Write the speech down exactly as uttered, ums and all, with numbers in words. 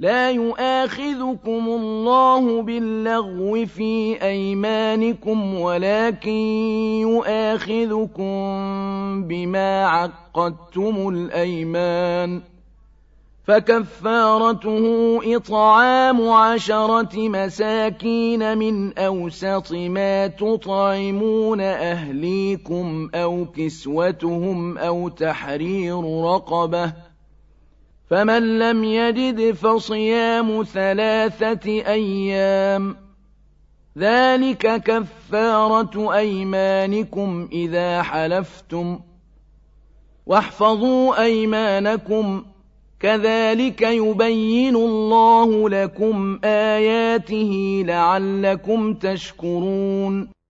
لا يؤاخذكم الله باللغو في أيمانكم ولكن يؤاخذكم بما عقدتم الأيمان فكفارته إطعام عشرة مساكين من أوسط ما تطعمون أهليكم أو كسوتهم أو تحرير رقبة فمن لم يجد فصيام ثلاثة أيام ذلك كفارة أيمانكم إذا حلفتم واحفظوا أيمانكم كذلك يبين الله لكم آياته لعلكم تشكرون